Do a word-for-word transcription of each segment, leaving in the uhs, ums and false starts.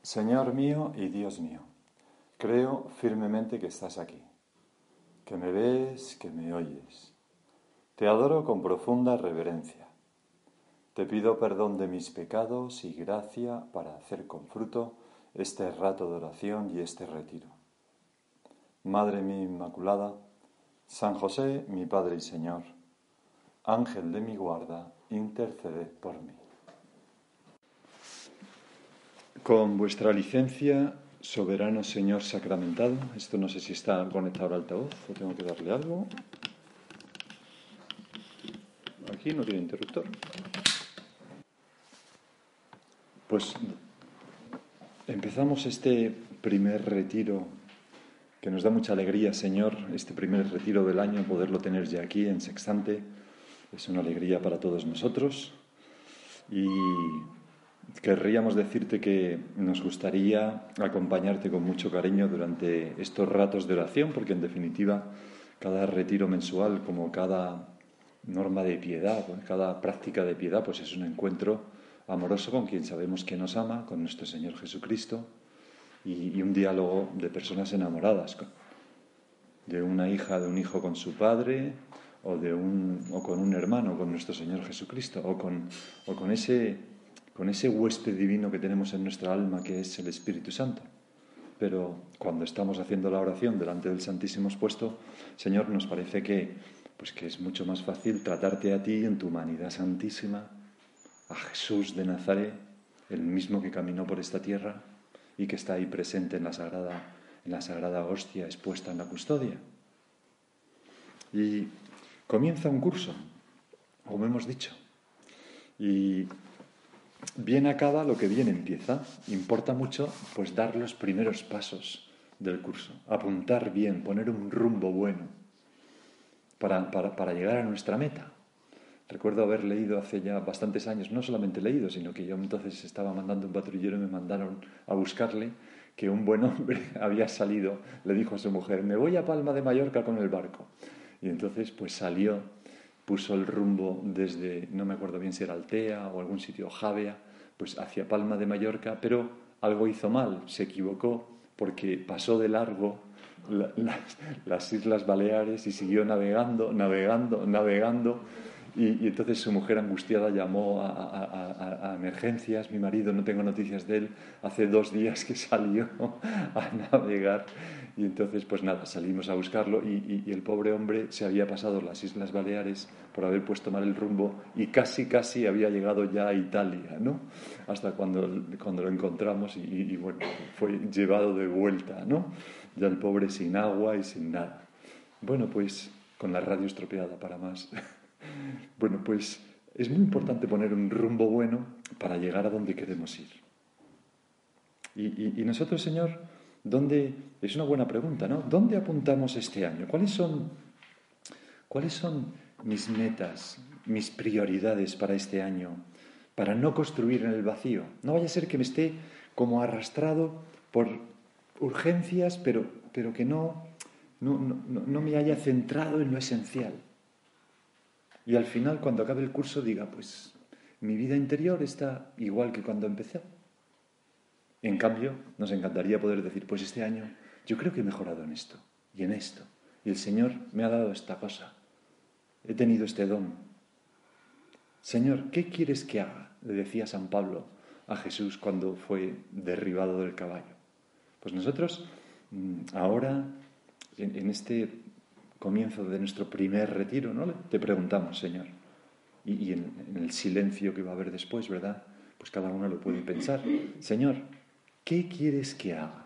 Señor mío y Dios mío, creo firmemente que estás aquí, que me ves, que me oyes. Te adoro con profunda reverencia. Te pido perdón de mis pecados y gracia para hacer con fruto este rato de oración y este retiro. Madre mía Inmaculada, San José, mi Padre y Señor, Ángel de mi guarda, interceded por mí. Con vuestra licencia, soberano Señor sacramentado, esto no sé si está conectado al altavoz o tengo que darle algo. Aquí no tiene interruptor. Pues empezamos este primer retiro que nos da mucha alegría, Señor, este primer retiro del año, poderlo tener ya aquí en Sextante. Es una alegría para todos nosotros y querríamos decirte que nos gustaría acompañarte con mucho cariño durante estos ratos de oración, porque en definitiva cada retiro mensual, como cada norma de piedad, cada práctica de piedad, pues es un encuentro amoroso con quien sabemos que nos ama, con nuestro Señor Jesucristo, y, y un diálogo de personas enamoradas, de una hija, de un hijo con su padre, o, de un, o con un hermano, con nuestro Señor Jesucristo, o con, o con ese... con ese huésped divino que tenemos en nuestra alma, que es el Espíritu Santo. Pero cuando estamos haciendo la oración delante del Santísimo expuesto, Señor, nos parece que, pues que es mucho más fácil tratarte a ti en tu humanidad santísima, a Jesús de Nazaret, el mismo que caminó por esta tierra y que está ahí presente en la sagrada, en la sagrada hostia expuesta en la custodia. Y comienza un curso, como hemos dicho, y bien acaba lo que bien empieza. Importa mucho pues dar los primeros pasos del curso, apuntar bien, poner un rumbo bueno para, para, para llegar a nuestra meta. Recuerdo haber leído hace ya bastantes años, no solamente leído, sino que yo entonces estaba mandando un patrullero y me mandaron a buscarle, que un buen hombre había salido, le dijo a su mujer, me voy a Palma de Mallorca con el barco. Y entonces pues salió, puso el rumbo desde, no me acuerdo bien si era Altea o algún sitio, Javea, pues hacia Palma de Mallorca, pero algo hizo mal, se equivocó porque pasó de largo la, las, las Islas Baleares y siguió navegando, navegando, navegando. Y, y entonces su mujer angustiada llamó a, a, a, a emergencias. Mi marido, no tengo noticias de él, hace dos días que salió a navegar. Y entonces, pues nada, salimos a buscarlo y, y, y el pobre hombre se había pasado las Islas Baleares por haber puesto mal el rumbo y casi, casi había llegado ya a Italia, ¿no? Hasta cuando, cuando lo encontramos y, y bueno, fue llevado de vuelta, ¿no? Ya el pobre sin agua y sin nada. Bueno, pues con la radio estropeada para más. Bueno, pues es muy importante poner un rumbo bueno para llegar a donde queremos ir. Y, y, y nosotros, Señor, ¿dónde? Es una buena pregunta, ¿no? ¿Dónde apuntamos este año? ¿Cuáles son, cuáles son mis metas, mis prioridades para este año? Para no construir en el vacío. No vaya a ser que me esté como arrastrado por urgencias, pero, pero que no, no, no, no me haya centrado en lo esencial. Y al final, cuando acabe el curso, diga, pues mi vida interior está igual que cuando empecé. En cambio, nos encantaría poder decir, pues este año yo creo que he mejorado en esto y en esto. Y el Señor me ha dado esta cosa. He tenido este don. Señor, ¿qué quieres que haga? Le decía San Pablo a Jesús cuando fue derribado del caballo. Pues nosotros, ahora, en, en este comienzo de nuestro primer retiro, ¿no? Te preguntamos, Señor, y, y en, en el silencio que va a haber después, ¿verdad? Pues cada uno lo puede pensar. Señor, ¿qué quieres que haga?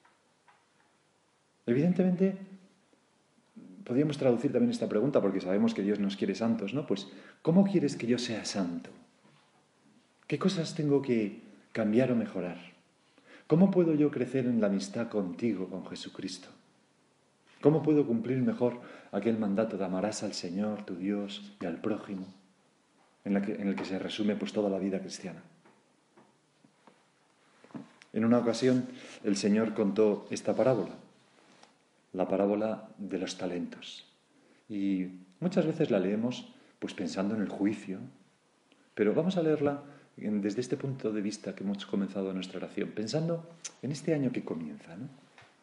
Evidentemente, podríamos traducir también esta pregunta porque sabemos que Dios nos quiere santos, ¿no? Pues, ¿cómo quieres que yo sea santo? ¿Qué cosas tengo que cambiar o mejorar? ¿Cómo puedo yo crecer en la amistad contigo, con Jesucristo? ¿Cómo puedo cumplir mejor aquel mandato de amarás al Señor, tu Dios, y al prójimo, en, la que, en el que se resume pues toda la vida cristiana? En una ocasión el Señor contó esta parábola, la parábola de los talentos. Y muchas veces la leemos pues pensando en el juicio, pero vamos a leerla desde este punto de vista que hemos comenzado nuestra oración, pensando en este año que comienza, ¿no?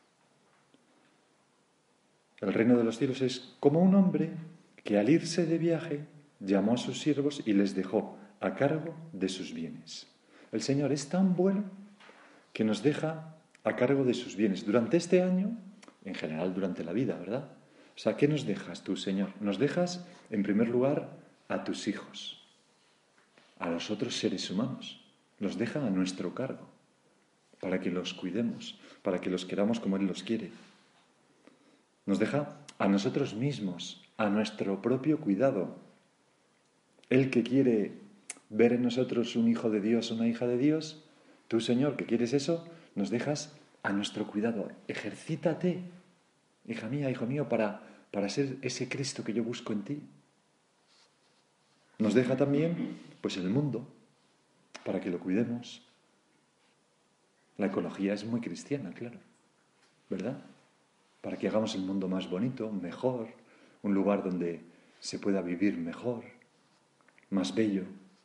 El reino de los cielos es como un hombre que al irse de viaje llamó a sus siervos y les dejó a cargo de sus bienes. El Señor es tan bueno que nos deja a cargo de sus bienes durante este año, en general durante la vida, ¿verdad? O sea, ¿qué nos dejas tú, Señor? Nos dejas, en primer lugar, a tus hijos, a los otros seres humanos. Los dejan a nuestro cargo, para que los cuidemos, para que los queramos como Él los quiere. Nos deja a nosotros mismos, a nuestro propio cuidado. Él que quiere ver en nosotros un hijo de Dios, una hija de Dios, tú, Señor, que quieres eso, nos dejas a nuestro cuidado. Ejercítate, hija mía, hijo mío, para, para ser ese Cristo que yo busco en ti. Nos deja también, pues, el mundo, para que lo cuidemos. La ecología es muy cristiana, claro, ¿verdad? Para que hagamos el mundo más bonito, mejor, un lugar donde se pueda vivir mejor, más bello.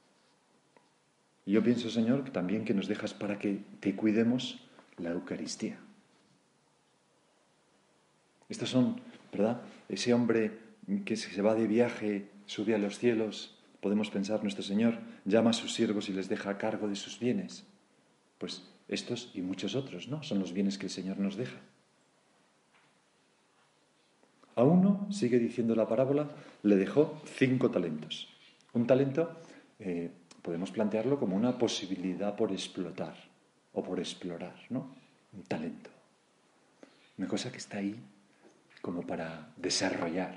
Y yo pienso, Señor, también que nos dejas para que te cuidemos la Eucaristía. Estos son, ¿verdad? Ese hombre que se va de viaje, sube a los cielos, podemos pensar, nuestro Señor llama a sus siervos y les deja a cargo de sus bienes. Pues estos y muchos otros, ¿no? Son los bienes que el Señor nos deja. A uno, sigue diciendo la parábola, le dejó cinco talentos. Un talento eh, podemos plantearlo como una posibilidad por explotar o por explorar, ¿no? Un talento. Una cosa que está ahí como para desarrollar.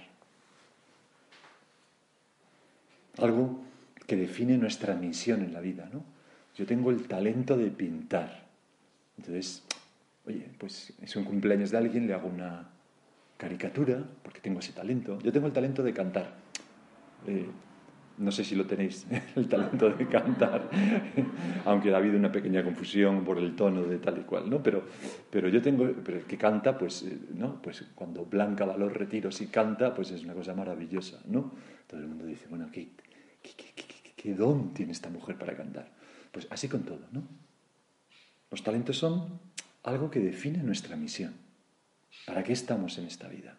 Algo que define nuestra misión en la vida, ¿no? Yo tengo el talento de pintar. Entonces, oye, pues es un cumpleaños de alguien, le hago una caricatura, porque tengo ese talento. Yo tengo el talento de cantar. Eh, no sé si lo tenéis, el talento de cantar, aunque ha habido una pequeña confusión por el tono de tal y cual, ¿no? Pero, pero yo tengo, pero el que canta, pues, ¿no? Pues cuando Blanca Valor Retiros y canta, pues es una cosa maravillosa, ¿no? Todo el mundo dice, bueno, ¿qué, qué, qué, qué, qué don tiene esta mujer para cantar? Pues así con todo, ¿no? Los talentos son algo que define nuestra misión. ¿Para qué estamos en esta vida?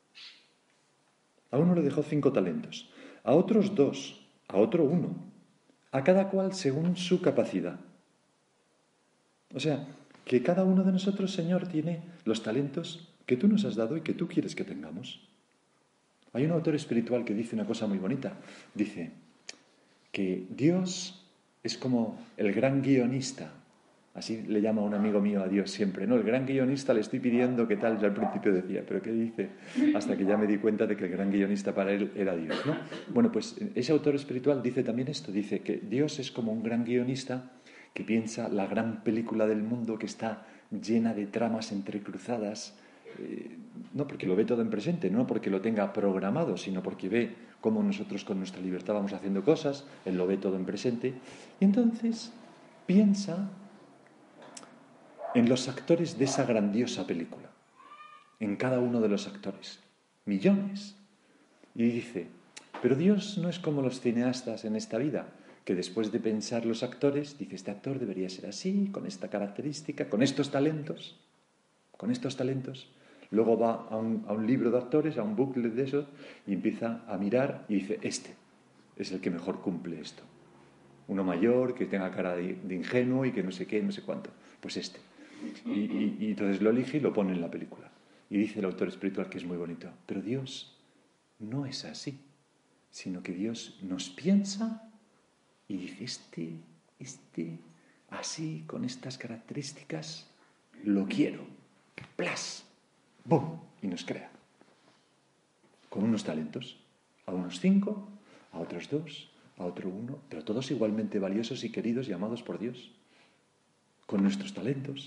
A uno le dejó cinco talentos, a otros dos, a otro uno, a cada cual según su capacidad. O sea, que cada uno de nosotros, Señor, tiene los talentos que tú nos has dado y que tú quieres que tengamos. Hay un autor espiritual que dice una cosa muy bonita. Dice que Dios es como el gran guionista. Así le llama un amigo mío a Dios siempre, ¿no? El gran guionista, le estoy pidiendo qué tal. Yo al principio decía, ¿pero qué dice? Hasta que ya me di cuenta de que el gran guionista para él era Dios, ¿no? Bueno, pues ese autor espiritual dice también esto. Dice que Dios es como un gran guionista que piensa la gran película del mundo que está llena de tramas entrecruzadas, eh, no porque lo ve todo en presente, no porque lo tenga programado, sino porque ve cómo nosotros con nuestra libertad vamos haciendo cosas, él lo ve todo en presente, y entonces piensa en los actores de esa grandiosa película, en cada uno de los actores, millones. Y dice, pero Dios no es como los cineastas en esta vida, que después de pensar los actores, dice, este actor debería ser así, con esta característica, con estos talentos, con estos talentos. Luego va a un, a un libro de actores, a un booklet de esos, y empieza a mirar y dice, este es el que mejor cumple esto. Uno mayor, que tenga cara de, de ingenuo y que no sé qué, no sé cuánto. Pues este. Y, y, y entonces lo elige y lo pone en la película. Y dice el autor espiritual que es muy bonito. Pero Dios no es así, sino que Dios nos piensa y dice, este, este, así, con estas características, lo quiero. ¡Plas! ¡Bum! Y nos crea. Con unos talentos. A unos cinco, a otros dos, a otro uno, pero todos igualmente valiosos y queridos y amados por Dios. Con nuestros talentos.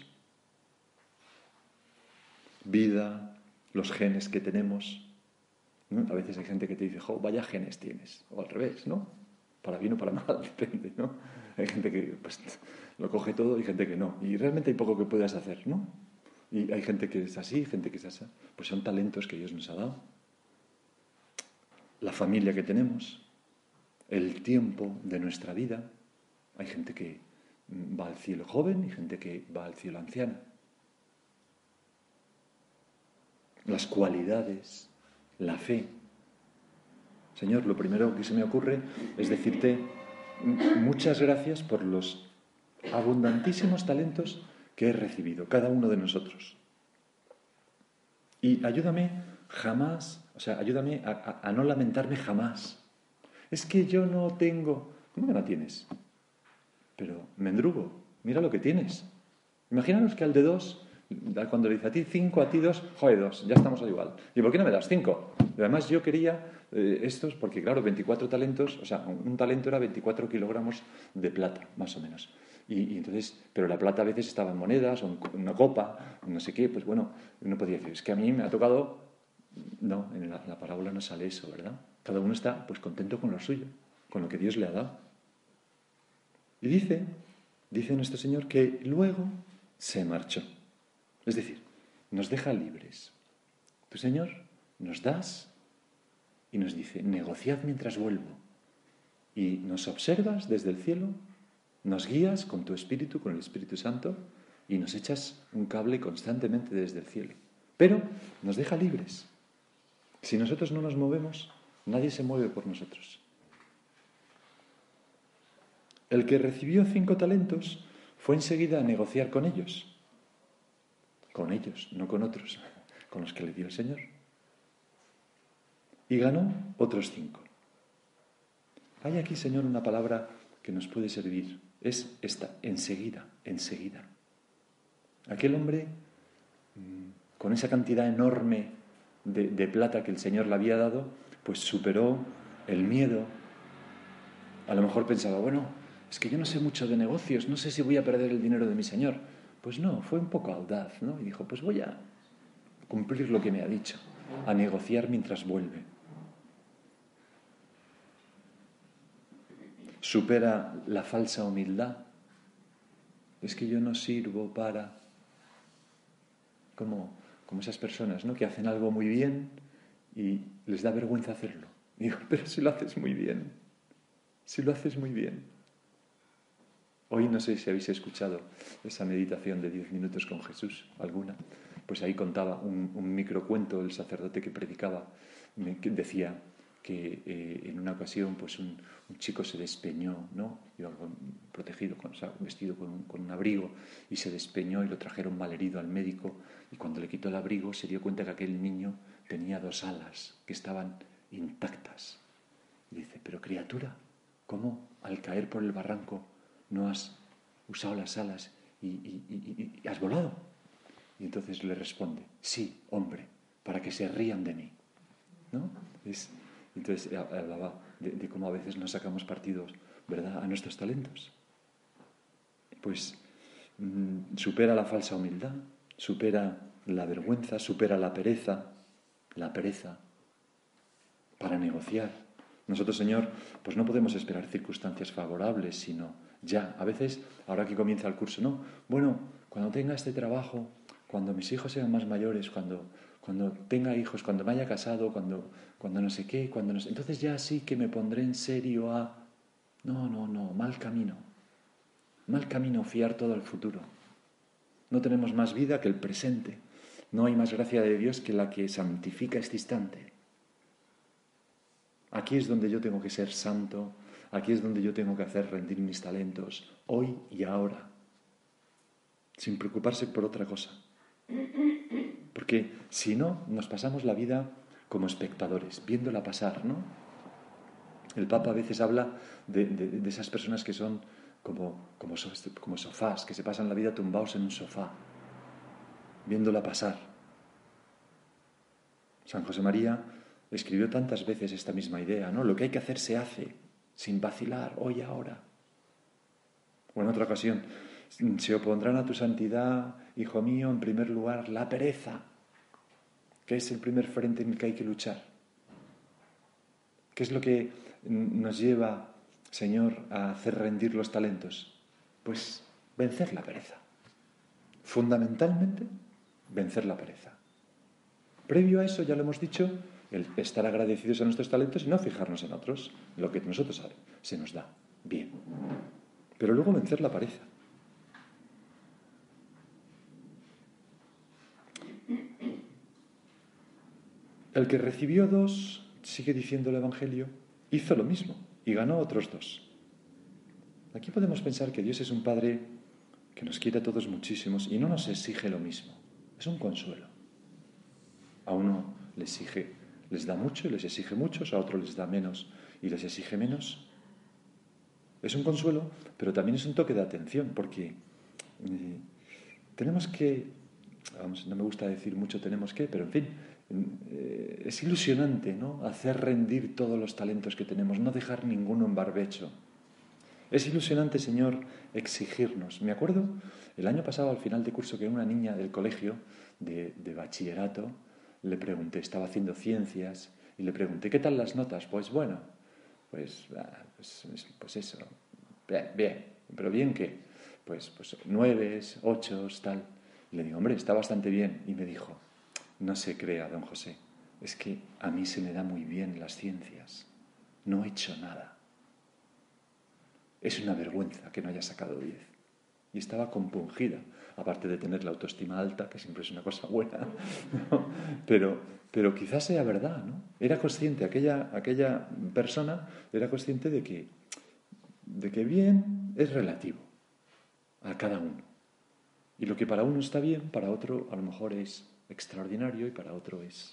Vida, los genes que tenemos, ¿no? A veces hay gente que te dice, jo, vaya genes tienes, o al revés, ¿no? Para bien o para mal, depende, ¿no? Hay gente que pues, lo coge todo y gente que no, y realmente hay poco que puedas hacer, ¿no? Y hay gente que es así, gente que es así, pues son talentos que Dios nos ha dado. La familia que tenemos, el tiempo de nuestra vida, Hay gente que va al cielo joven y gente que va al cielo anciana. Las cualidades, la fe. Señor, lo primero que se me ocurre es decirte muchas gracias por los abundantísimos talentos que he recibido, cada uno de nosotros. Y ayúdame jamás, o sea, ayúdame a, a, a no lamentarme jamás. Es que yo no tengo... ¿Cómo que no tienes? Pero, mendrugo, mira lo que tienes. Imaginaros que al de dos, cuando le dice a ti cinco, a ti dos, joder, dos, ya estamos igual. ¿Y por qué no me das cinco? Y además yo quería eh, estos, porque claro, veinticuatro talentos, o sea, un, un talento era veinticuatro kilogramos de plata, más o menos. Y, y entonces, pero la plata a veces estaba en monedas, o en una copa, no sé qué, pues bueno, uno podía decir, es que a mí me ha tocado... No, en la, la parábola no sale eso, ¿verdad? Cada uno está pues contento con lo suyo, con lo que Dios le ha dado. Y dice, dice nuestro Señor que luego se marchó. Es decir, nos deja libres. Tu Señor nos das y nos dice, negociad mientras vuelvo. Y nos observas desde el cielo, nos guías con tu Espíritu, con el Espíritu Santo, y nos echas un cable constantemente desde el cielo. Pero nos deja libres. Si nosotros no nos movemos, nadie se mueve por nosotros. El que recibió cinco talentos fue enseguida a negociar con ellos. Con ellos, no con otros, con los que le dio el Señor. Y ganó otros cinco. Hay aquí, Señor, una palabra que nos puede servir. Es esta, enseguida, enseguida. Aquel hombre, con esa cantidad enorme de, de plata que el Señor le había dado, pues superó el miedo. A lo mejor pensaba, bueno, es que yo no sé mucho de negocios, no sé si voy a perder el dinero de mi Señor. Pues no, fue un poco audaz, ¿no? Y dijo, pues voy a cumplir lo que me ha dicho, a negociar mientras vuelve. Supera la falsa humildad. Es que yo no sirvo para... Como, como esas personas, ¿no? Que hacen algo muy bien y les da vergüenza hacerlo. Y digo, pero si lo haces muy bien, si lo haces muy bien. Hoy no sé si habéis escuchado esa meditación de diez minutos con Jesús, alguna. Pues ahí contaba un, un microcuento el sacerdote que predicaba, que decía que eh, en una ocasión pues un, un chico se despeñó, ¿no? Iba con, protegido, con, o sea, vestido con un, con un abrigo, y se despeñó y lo trajeron malherido al médico, y cuando le quitó el abrigo se dio cuenta que aquel niño tenía dos alas que estaban intactas. Y dice, pero criatura, ¿cómo al caer por el barranco no has usado las alas y, y, y, y has volado? Y entonces le responde, sí, hombre, para que se rían de mí, ¿no? Es, entonces hablaba de, de cómo a veces no sacamos partidos, ¿verdad?, a nuestros talentos. Pues mmm, supera la falsa humildad, supera la vergüenza, supera la pereza, la pereza para negociar. Nosotros, Señor, pues no podemos esperar circunstancias favorables, sino ya. A veces, ahora que comienza el curso, no, bueno, cuando tenga este trabajo, cuando mis hijos sean más mayores, cuando, cuando tenga hijos, cuando me haya casado, cuando, cuando no sé qué, cuando no sé... Entonces ya sí que me pondré en serio a... No, no, no, mal camino. Mal camino fiar todo al futuro. No tenemos más vida que el presente. No hay más gracia de Dios que la que santifica este instante. Aquí es donde yo tengo que ser santo, aquí es donde yo tengo que hacer rendir mis talentos, hoy y ahora, sin preocuparse por otra cosa. Porque si no, nos pasamos la vida como espectadores, viéndola pasar, ¿no? El Papa a veces habla de, de, de esas personas que son como, como, como sofás, que se pasan la vida tumbados en un sofá, viéndola pasar. San José María escribió tantas veces esta misma idea, ¿no? Lo que hay que hacer se hace, sin vacilar, hoy, ahora. O en otra ocasión, se opondrán a tu santidad, hijo mío, en primer lugar, la pereza, que es el primer frente en el que hay que luchar. ¿Qué es lo que nos lleva, Señor, a hacer rendir los talentos? Pues vencer la pereza. Fundamentalmente, vencer la pereza. Previo a eso, ya lo hemos dicho, el estar agradecidos a nuestros talentos y no fijarnos en otros, lo que nosotros se nos da. Bien. pero luego vencer la pereza. El que recibió dos, sigue diciendo el Evangelio, hizo lo mismo y ganó otros dos. Aquí podemos pensar que Dios es un Padre que nos quiere a todos muchísimos y no nos exige lo mismo. Es un consuelo. A uno les exige, les da mucho y les exige muchos, a otro les da menos y les exige menos. Es un consuelo, pero también es un toque de atención, porque eh, tenemos que, vamos, no me gusta decir mucho tenemos que, pero en fin, eh, es ilusionante, ¿no? Hacer rendir todos los talentos que tenemos, no dejar ninguno en barbecho. Es ilusionante, Señor, exigirnos. Me acuerdo el año pasado, al final de curso, que una niña del colegio de, de bachillerato, le pregunté, estaba haciendo ciencias, y le pregunté, ¿qué tal las notas? Pues bueno, pues, pues, pues eso, bien, bien, pero ¿bien qué? Pues, pues nueves, ochos, tal. Y le digo, hombre, está bastante bien. Y me dijo, no se crea, don José, es que a mí se me da muy bien las ciencias, no he hecho nada. Es una vergüenza que no haya sacado diez. Y estaba compungida, aparte de tener la autoestima alta, que siempre es una cosa buena, ¿no? pero, pero quizás sea verdad, ¿no? Era consciente, aquella, aquella persona era consciente de que, de que bien es relativo a cada uno. Y lo que para uno está bien, para otro a lo mejor es extraordinario y para otro es...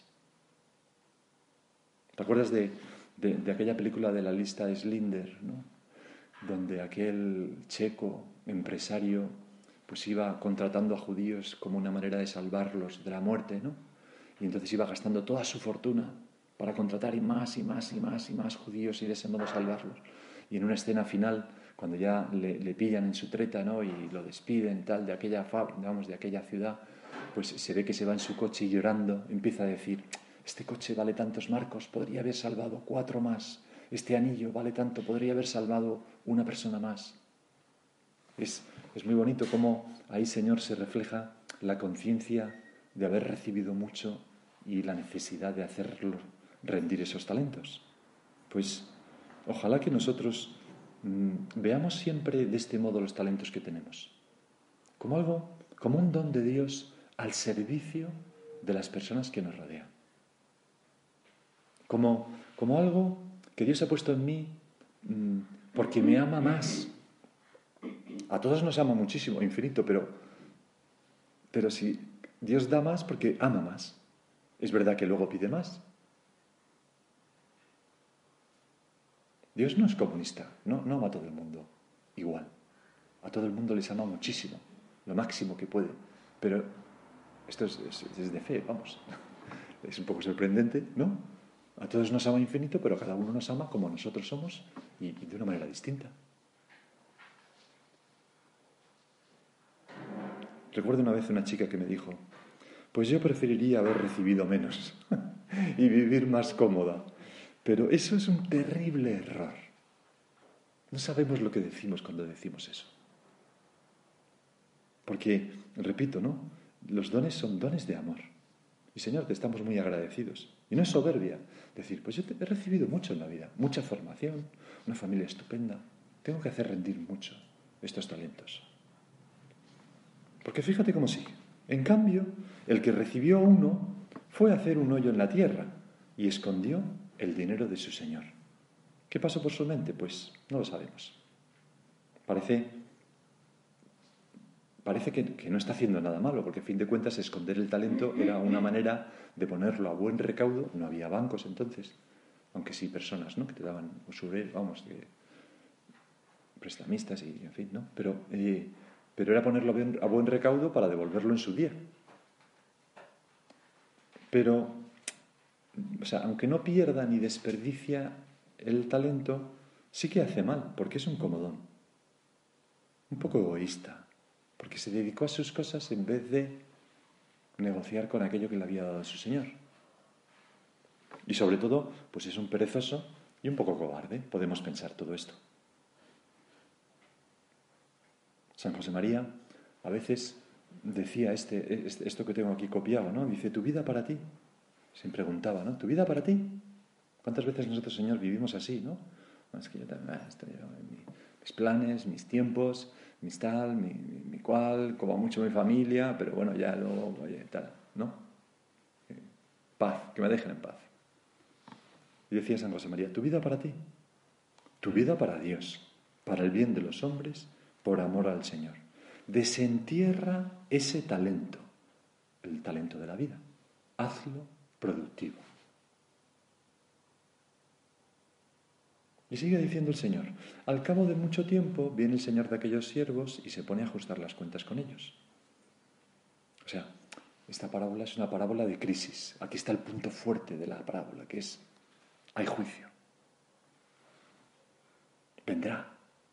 ¿Te acuerdas de, de, de aquella película de la lista de Schindler, ¿no? Donde aquel checo empresario pues iba contratando a judíos como una manera de salvarlos de la muerte, ¿no? Y entonces iba gastando toda su fortuna para contratar y más y más y más y más judíos y de ese modo salvarlos. Y en una escena final, cuando ya le, le pillan en su treta, ¿no? Y lo despiden tal de aquella fábrica, vamos, de aquella ciudad, pues se ve que se va en su coche y llorando empieza a decir, este coche vale tantos marcos, podría haber salvado cuatro más. Este anillo vale tanto, podría haber salvado una persona más. Es, es muy bonito cómo ahí, Señor, se refleja la conciencia de haber recibido mucho y la necesidad de hacerlo rendir esos talentos. Pues ojalá que nosotros mmm, veamos siempre de este modo los talentos que tenemos, como algo, como un don de Dios al servicio de las personas que nos rodean. Como, como algo que Dios ha puesto en mí mmm, porque me ama más. A todos nos ama muchísimo, infinito, pero, pero si Dios da más porque ama más, es verdad que luego pide más. Dios no es comunista, no, no ama a todo el mundo igual. A todo el mundo les ama muchísimo, lo máximo que puede. Pero esto es, es, es de fe, vamos. Es un poco sorprendente, ¿no? A todos nos ama infinito, pero cada uno nos ama como nosotros somos y, y de una manera distinta. Recuerdo una vez una chica que me dijo, pues yo preferiría haber recibido menos y vivir más cómoda. Pero eso es un terrible error. No sabemos lo que decimos cuando decimos eso. Porque, repito, ¿no? Los dones son dones de amor. Y Señor, te estamos muy agradecidos. Y no es soberbia decir, pues yo he recibido mucho en la vida, mucha formación, una familia estupenda. Tengo que hacer rendir mucho estos talentos. Porque fíjate cómo sigue. En cambio, el que recibió uno fue a hacer un hoyo en la tierra y escondió el dinero de su señor. ¿Qué pasó por su mente? Pues no lo sabemos. Parece, parece que, que no está haciendo nada malo, porque a fin de cuentas esconder el talento era una manera de ponerlo a buen recaudo. No había bancos entonces, aunque sí personas, ¿no? Que te daban usureros, vamos, de prestamistas y en fin, ¿no? Pero... Eh, pero era ponerlo a buen recaudo para devolverlo en su día. Pero, o sea, aunque no pierda ni desperdicia el talento, sí que hace mal, porque es un comodón. Un poco egoísta, porque se dedicó a sus cosas en vez de negociar con aquello que le había dado su señor. Y sobre todo, pues es un perezoso y un poco cobarde, podemos pensar todo esto. San José María a veces decía este, este, esto que tengo aquí copiado, ¿no? Dice, ¿tu vida para ti? Se preguntaba, ¿no? ¿Tu vida para ti? ¿Cuántas veces nosotros, Señor, vivimos así, ¿no? No, es que yo también, ah, esto yo, mis planes, mis tiempos, mis tal, mi, mi, mi cual, como mucho mi familia, pero bueno, ya luego, oye, tal, ¿no? Eh, paz, que me dejen en paz. Y decía San José María, tu vida para ti, tu vida para Dios, para el bien de los hombres, por amor al Señor. Desentierra ese talento, el talento de la vida. Hazlo productivo. Y sigue diciendo el Señor, al cabo de mucho tiempo viene el Señor de aquellos siervos y se pone a ajustar las cuentas con ellos. O sea, esta parábola es una parábola de crisis. Aquí está el punto fuerte de la parábola, que es, hay juicio. Vendrá.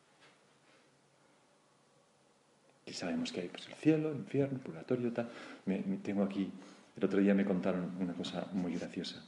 Y sabemos que hay pues, el cielo, el infierno, el purgatorio, tal. Me, me, tengo aquí, el otro día me contaron una cosa muy graciosa.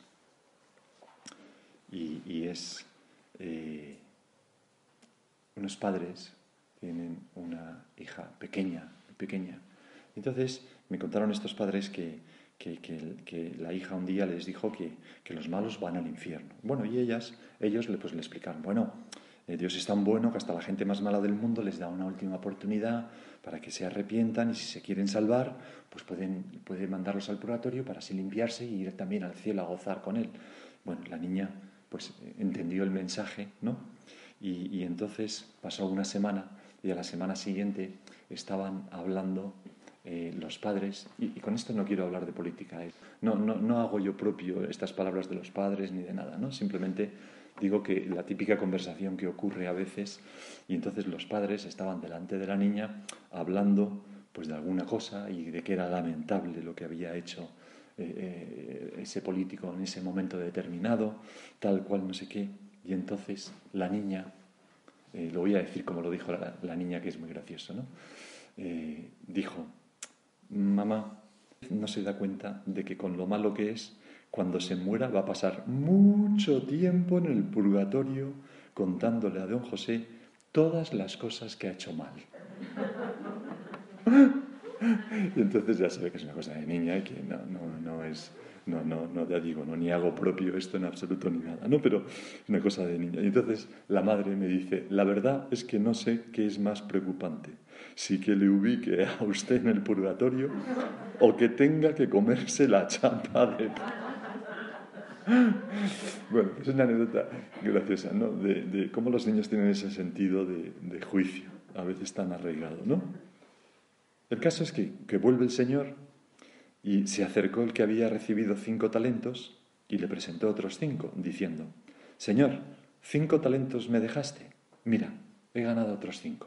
Y, y es, eh, unos padres tienen una hija pequeña, pequeña. Entonces me contaron estos padres que, que, que, que la hija un día les dijo que, que los malos van al infierno. Bueno, y ellas, ellos pues, le explicaron, bueno, eh, Dios es tan bueno que hasta la gente más mala del mundo les da una última oportunidad para que se arrepientan y si se quieren salvar, pues pueden, pueden mandarlos al purgatorio para así limpiarse y ir también al cielo a gozar con él. Bueno, la niña pues entendió el mensaje, ¿no? Y, y entonces pasó una semana y a la semana siguiente estaban hablando eh, los padres, y, y con esto no quiero hablar de política, ¿eh? no, no, no hago yo propio estas palabras de los padres ni de nada, ¿no? Simplemente digo que la típica conversación que ocurre a veces, y entonces los padres estaban delante de la niña hablando pues de alguna cosa y de que era lamentable lo que había hecho eh, eh, ese político en ese momento determinado, tal cual no sé qué, y entonces la niña, eh, lo voy a decir como lo dijo la, la niña, que es muy gracioso, ¿no? Eh, dijo, mamá no se da cuenta de que con lo malo que es, cuando se muera va a pasar mucho tiempo en el purgatorio contándole a don José todas las cosas que ha hecho mal. Y entonces ya sabe que es una cosa de niña y que no, no, no es, no, no, no, ya digo, no, ni hago propio esto en absoluto ni nada, ¿no? Pero es una cosa de niña. Y entonces la madre me dice, la verdad es que no sé qué es más preocupante, si que le ubique a usted en el purgatorio o que tenga que comerse la chapa de... Bueno, es una anécdota graciosa, ¿no? De, de cómo los niños tienen ese sentido de, de juicio, a veces tan arraigado, ¿no? El caso es que, que vuelve el Señor y se acercó el que había recibido cinco talentos y le presentó otros cinco, diciendo, Señor, cinco talentos me dejaste, mira, he ganado otros cinco.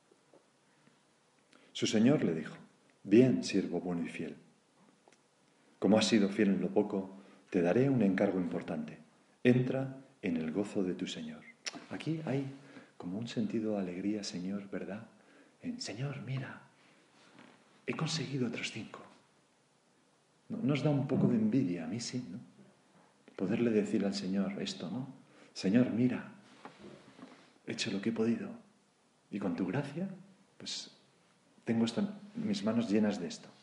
Su Señor le dijo, bien, siervo bueno y fiel. Como has sido fiel en lo poco, te daré un encargo importante. Entra en el gozo de tu Señor. Aquí hay como un sentido de alegría, Señor, ¿verdad? En, Señor, mira, he conseguido otros cinco. Nos da un poco de envidia, a mí sí, ¿no? Poderle decir al Señor esto, ¿no? Señor, mira, he hecho lo que he podido. Y con tu gracia, pues tengo esto, mis manos llenas de esto.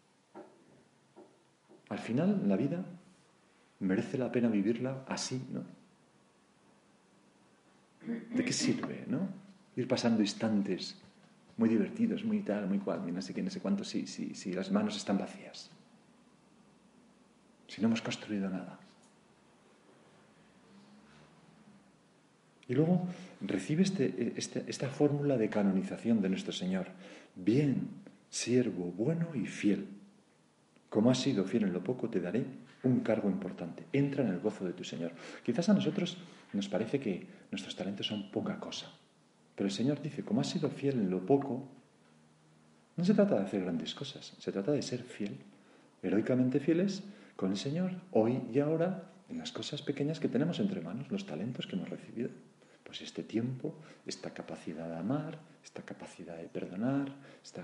Al final, la vida merece la pena vivirla así, ¿no? ¿De qué sirve, no? Ir pasando instantes muy divertidos, muy tal, muy cual, ni no sé qué, no sé cuánto, si, si, si las manos están vacías. Si no hemos construido nada. Y luego recibe este, este, esta fórmula de canonización de nuestro Señor. Bien, siervo bueno y fiel. Como has sido fiel en lo poco, te daré un cargo importante. Entra en el gozo de tu Señor. Quizás a nosotros nos parece que nuestros talentos son poca cosa. Pero el Señor dice, como has sido fiel en lo poco, no se trata de hacer grandes cosas. Se trata de ser fiel, heroicamente fieles con el Señor, hoy y ahora, en las cosas pequeñas que tenemos entre manos, los talentos que hemos recibido. Pues este tiempo, esta capacidad de amar, esta capacidad de perdonar, esta...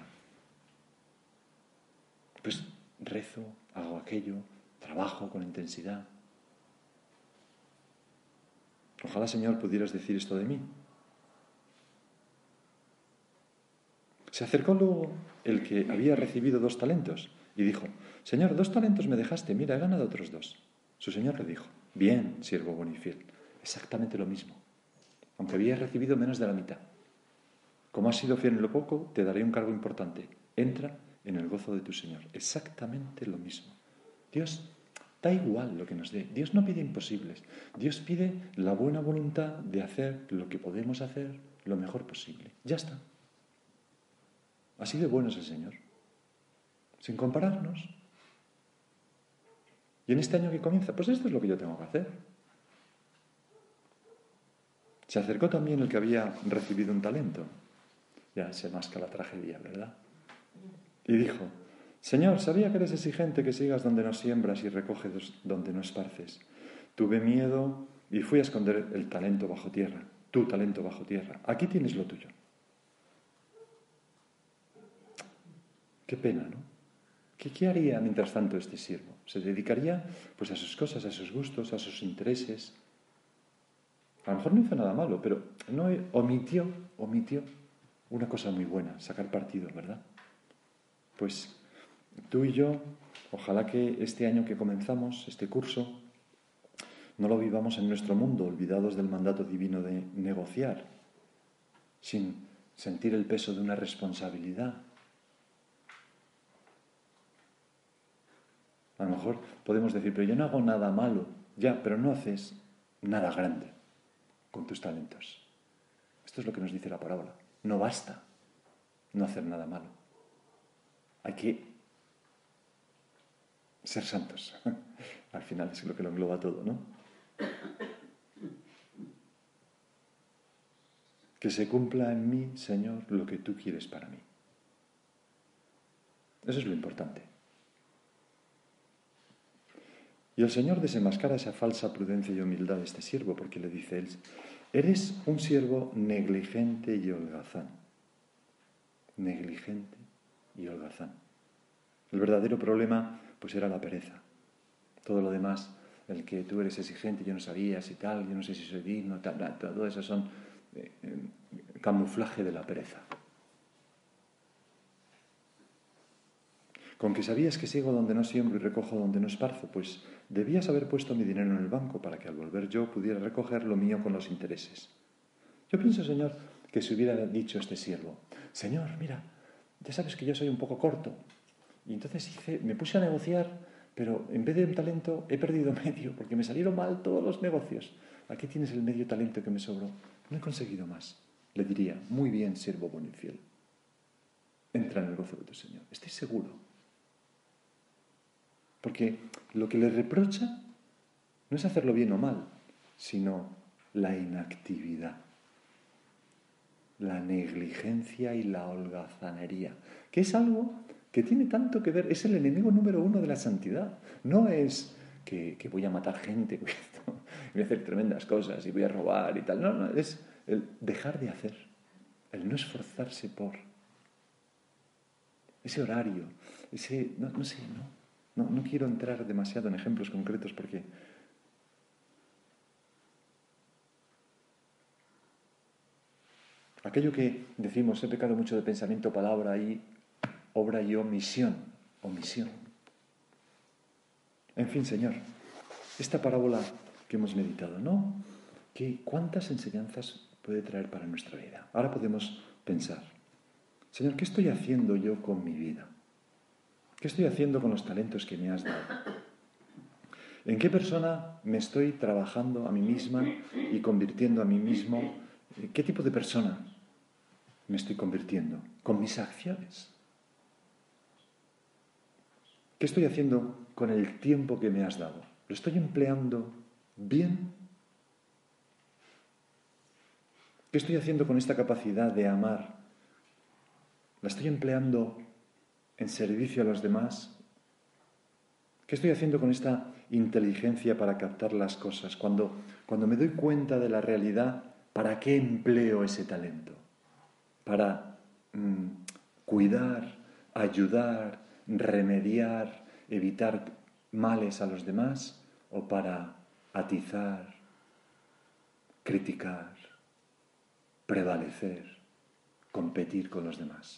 Pues rezo, hago aquello, trabajo con intensidad. Ojalá, Señor, pudieras decir esto de mí. Se acercó luego el que había recibido dos talentos y dijo, Señor, dos talentos me dejaste, mira, he ganado otros dos. Su Señor le dijo, bien, siervo bueno y fiel, exactamente lo mismo, aunque había recibido menos de la mitad. Como has sido fiel en lo poco, te daré un cargo importante. Entra en el gozo de tu Señor. Exactamente lo mismo. Dios da igual lo que nos dé. Dios no pide imposibles. Dios pide la buena voluntad de hacer lo que podemos hacer lo mejor posible. Ya está. Así de bueno es el Señor. Sin compararnos. Y en este año que comienza, pues esto es lo que yo tengo que hacer. Se acercó también el que había recibido un talento. Ya se masca la tragedia, ¿verdad? Y dijo: Señor, sabía que eres exigente, que sigas donde no siembras y recoges donde no esparces. Tuve miedo y fui a esconder el talento bajo tierra, tu talento bajo tierra. Aquí tienes lo tuyo. Qué pena, ¿no? ¿Qué, qué haría mientras tanto este siervo? Se dedicaría pues a sus cosas, a sus gustos, a sus intereses. A lo mejor no hizo nada malo, pero no omitió, omitió una cosa muy buena, sacar partido, ¿verdad? Pues tú y yo, ojalá que este año que comenzamos, este curso, no lo vivamos en nuestro mundo, olvidados del mandato divino de negociar, sin sentir el peso de una responsabilidad. A lo mejor podemos decir, pero yo no hago nada malo. Ya, pero no haces nada grande con tus talentos. Esto es lo que nos dice la parábola. No basta no hacer nada malo. Hay que ser santos. Al final es lo que lo engloba todo, ¿no? Que se cumpla en mí, Señor, lo que tú quieres para mí. Eso es lo importante. Y el Señor desenmascara esa falsa prudencia y humildad de este siervo, porque le dice él: eres un siervo negligente y holgazán. Negligente y holgazán. El verdadero problema, pues, era la pereza. Todo lo demás, el que tú eres exigente, yo no sabías y tal, yo no sé si soy digno, tal, tal, todo eso son eh, eh, camuflaje de la pereza. Con que sabías que sigo donde no siembro y recojo donde no esparzo, pues debías haber puesto mi dinero en el banco para que al volver yo pudiera recoger lo mío con los intereses. Yo pienso, Señor, que si hubiera dicho este siervo: Señor, mira, ya sabes que yo soy un poco corto. Y entonces hice, me puse a negociar, pero en vez de un talento he perdido medio, porque me salieron mal todos los negocios. Aquí tienes el medio talento que me sobró. No he conseguido más. Le diría: muy bien, siervo bueno y fiel. Entra en el gozo de tu Señor. Estoy seguro. Porque lo que le reprocha no es hacerlo bien o mal, sino la inactividad, la negligencia y la holgazanería, que es algo que tiene tanto que ver, es el enemigo número uno de la santidad. No es que, que voy a matar gente, voy a hacer tremendas cosas y voy a robar y tal. No, no, es el dejar de hacer, el no esforzarse por ese horario, ese, no, no sé, no. No, no quiero entrar demasiado en ejemplos concretos porque aquello que decimos, he pecado mucho de pensamiento, palabra y obra y omisión, omisión. En fin, Señor, esta parábola que hemos meditado, ¿no? ¿Qué, ¿Cuántas enseñanzas puede traer para nuestra vida? Ahora podemos pensar: Señor, ¿qué estoy haciendo yo con mi vida? ¿Qué estoy haciendo con los talentos que me has dado? ¿En qué persona me estoy trabajando a mí misma y convirtiendo a mí mismo? ¿Qué tipo de persona me estoy convirtiendo con mis acciones? ¿Qué estoy haciendo con el tiempo que me has dado? ¿Lo estoy empleando bien? ¿Qué estoy haciendo con esta capacidad de amar? ¿La estoy empleando en servicio a los demás? ¿Qué estoy haciendo con esta inteligencia para captar las cosas? Cuando, cuando me doy cuenta de la realidad, ¿para qué empleo ese talento? ¿Para mmm, cuidar, ayudar, remediar, evitar males a los demás? ¿O para atizar, criticar, prevalecer, competir con los demás?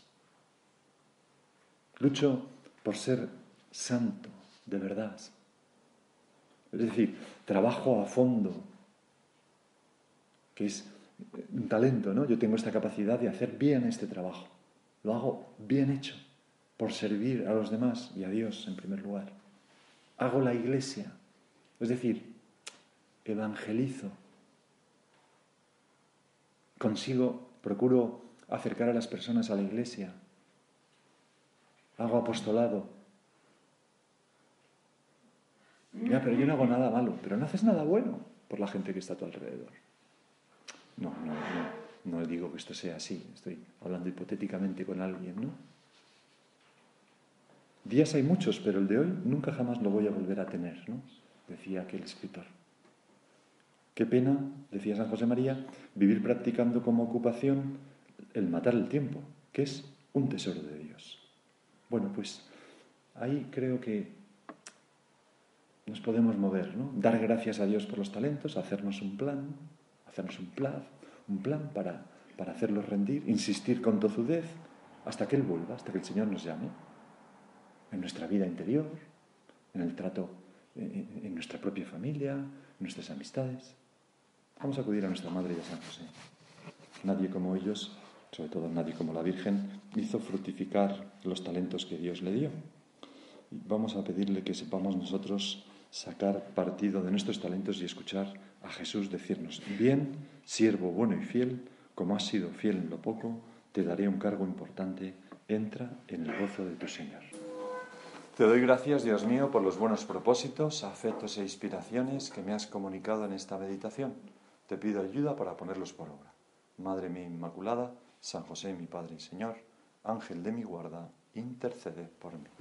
Lucho por ser santo, de verdad. Es decir, trabajo a fondo, que es un talento, ¿no? Yo tengo esta capacidad de hacer bien este trabajo. Lo hago bien hecho, por servir a los demás y a Dios en primer lugar. Hago la iglesia, es decir, evangelizo. Consigo, procuro acercar a las personas a la iglesia. Hago apostolado. Ya, pero yo no hago nada malo, pero no haces nada bueno por la gente que está a tu alrededor. No, no, no, no digo que esto sea así, estoy hablando hipotéticamente con alguien, ¿no? Días hay muchos, pero el de hoy nunca jamás lo voy a volver a tener, ¿no? Decía aquel escritor. Qué pena, decía San José María, vivir practicando como ocupación el matar el tiempo, que es un tesoro de Dios. Bueno, pues ahí creo que nos podemos mover, ¿no? Dar gracias a Dios por los talentos, hacernos un plan, hacernos un plan, un plan para, para hacerlos rendir, insistir con tozudez hasta que Él vuelva, hasta que el Señor nos llame, en nuestra vida interior, en el trato, en, en nuestra propia familia, en nuestras amistades. Vamos a acudir a nuestra Madre y a San José. Nadie como ellos, sobre todo nadie como la Virgen, hizo fructificar los talentos que Dios le dio. Y vamos a pedirle que sepamos nosotros sacar partido de nuestros talentos y escuchar a Jesús decirnos: bien, siervo bueno y fiel, como has sido fiel en lo poco, te daré un cargo importante, entra en el gozo de tu Señor. Te doy gracias, Dios mío, por los buenos propósitos, afectos e inspiraciones que me has comunicado en esta meditación. Te pido ayuda para ponerlos por obra. Madre mía Inmaculada, San José, mi Padre y Señor, Ángel de mi guarda, intercede por mí.